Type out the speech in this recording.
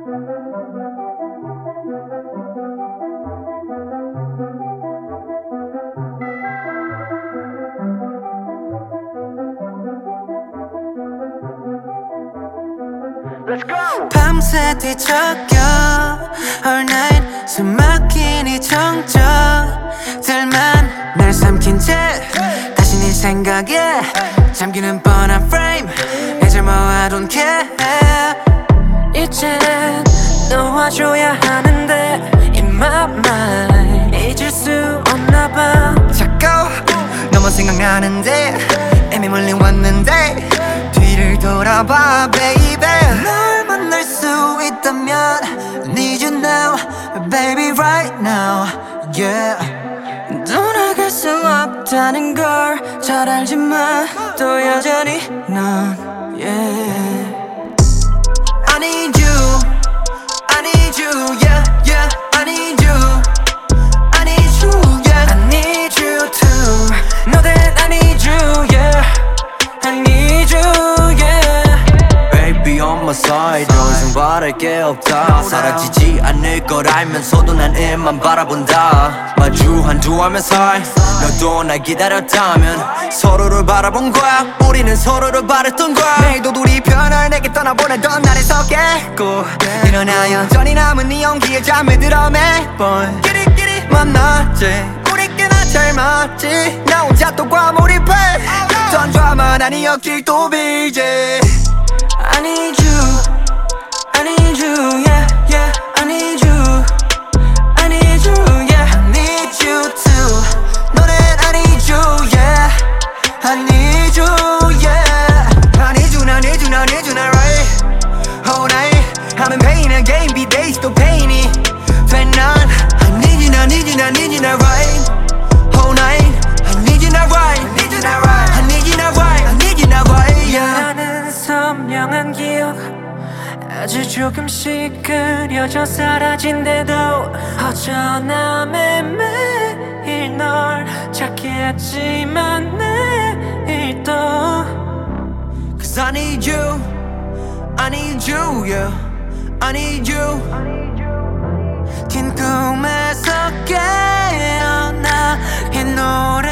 Let's go! 밤새 뒤척여 All night 숨막힌 이 정적들만 날 삼킨 채 다시 네 생각에 잠기는 뻔한 frame 이제 뭐 I don't care 이젠 놓아줘야 하는데 In my mind 잊을 수 없나 봐 자꾸 너만 생각나는데 애미 멀리 왔는데 뒤를 돌아봐 baby 널 만날 수 있다면 Need you now baby right now yeah 떠나갈 수 없다는 걸 잘 알지만 또 여전히 넌 yeah I need you I need you yeah yeah I need you I need you yeah I need you too Know that I need you yeah I need you yeah Baby on my side 더 이상 바랄 게 없다 사라지지 않을 걸 알면서도 난 일만 바라본다 마주 한두하면 살 너도 날 기다렸다면 서로를 바라본 거야 우리는 서로를 바랬던 거야 내일도 둘이 편을 내게 떠나보내던 날에 서겠고 일어나 여전히 남은 네 연기에 잠에 들어 매번 끼리끼리 만났지 우리끼나 잘 맞지 나 혼자 또 과몰입해 던 드라마 아니었길 또 빌지 I need you I need you yeah yeah I need you I need you yeah I need you too Know that I need you yeah I need you yeah I need you I need you I need you now right Whole night I'm in pain again be days 또 pain이 된 난 I need you I need you I need you now right Whole night I need you now right I need you now right I need you now right I need you now right yeah 나는 선명한 기억 아주 조금씩 그려져 사라진데도 어쩌나 매일 널 찾게 했지만 내일 또 Cause I need you I need you yeah I need you 긴 꿈에서 깨어나 이 노래